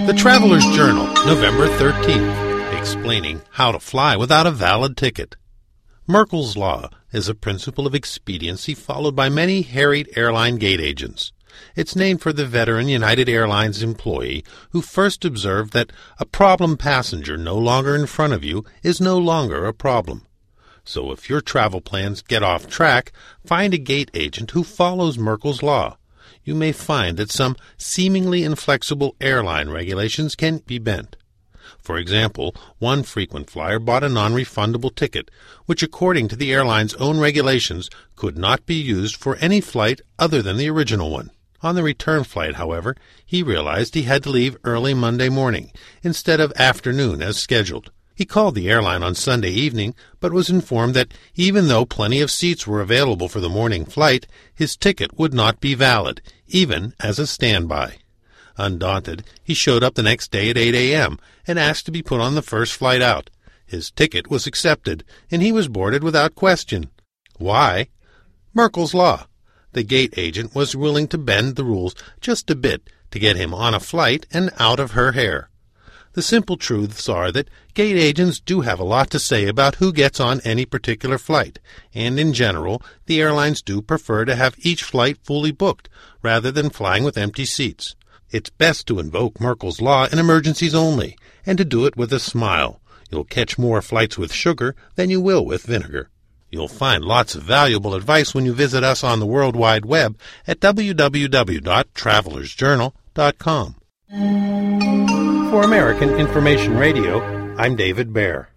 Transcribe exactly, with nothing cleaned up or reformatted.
The Traveler's Journal, November thirteenth, explaining how to fly without a valid ticket. Merkel's Law is a principle of expediency followed by many harried airline gate agents. It's named for the veteran United Airlines employee who first observed that a problem passenger no longer in front of you is no longer a problem. So if your travel plans get off track, find a gate agent who follows Merkel's Law. You may find that some seemingly inflexible airline regulations can be bent. For example, one frequent flyer bought a non-refundable ticket, which according to the airline's own regulations could not be used for any flight other than the original one. On the return flight, however, he realized he had to leave early Monday morning instead of afternoon as scheduled. He called the airline on Sunday evening, but was informed that even though plenty of seats were available for the morning flight, his ticket would not be valid, even as a standby. Undaunted, he showed up the next day at eight a.m. and asked to be put on the first flight out. His ticket was accepted, and he was boarded without question. Why? Merkel's Law. The gate agent was willing to bend the rules just a bit to get him on a flight and out of her hair. The simple truths are that gate agents do have a lot to say about who gets on any particular flight, and in general, the airlines do prefer to have each flight fully booked rather than flying with empty seats. It's best to invoke Merkel's Law in emergencies only, and to do it with a smile. You'll catch more flights with sugar than you will with vinegar. You'll find lots of valuable advice when you visit us on the World Wide Web at w w w dot travelers journal dot com. For American Information Radio, I'm David Baer.